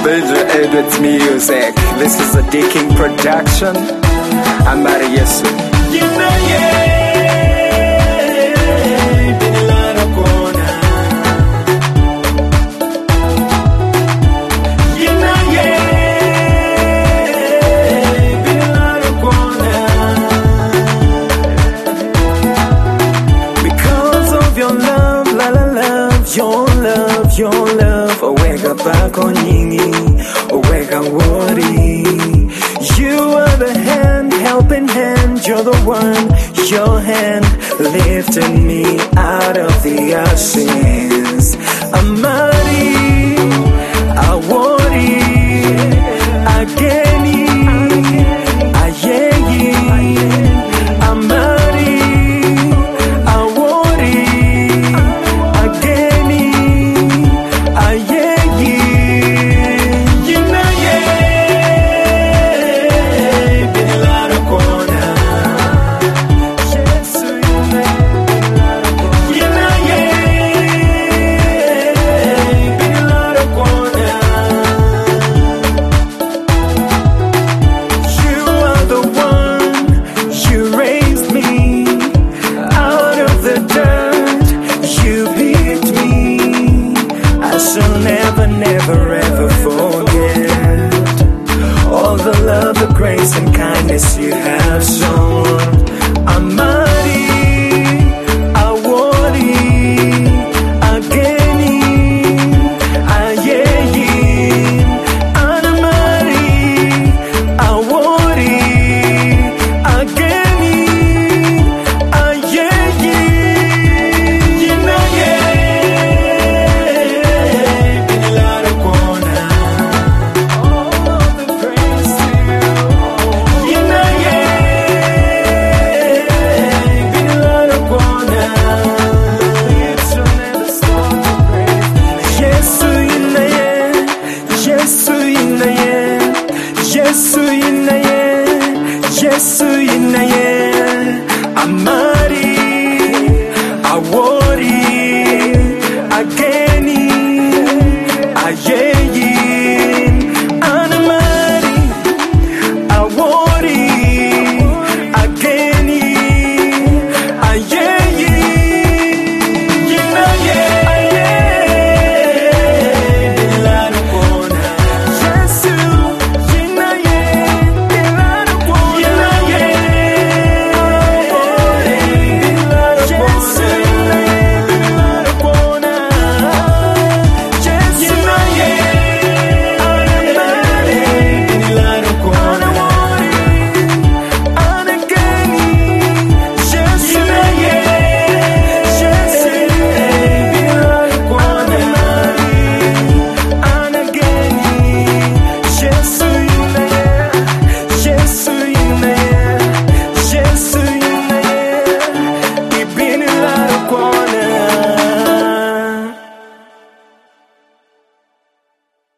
DJ Edwards Music. This is a D King production. I'm Marius. Because of your love, la la love, your love, Owega bako nyingi, Owega worry. You are the hand, helping hand, you're the one, your hand lifting me out of the ashes. I'm mighty, I worry, again, I yeah, I'm mighty, I worry, again, I yeah, you know, yeah, be la corner. Yes, you know, yeah, be la corner. You are the one, you raised me out of the dirt, you picked me. I shall never, never, ever forget all the love, the grace and kindness you have shown.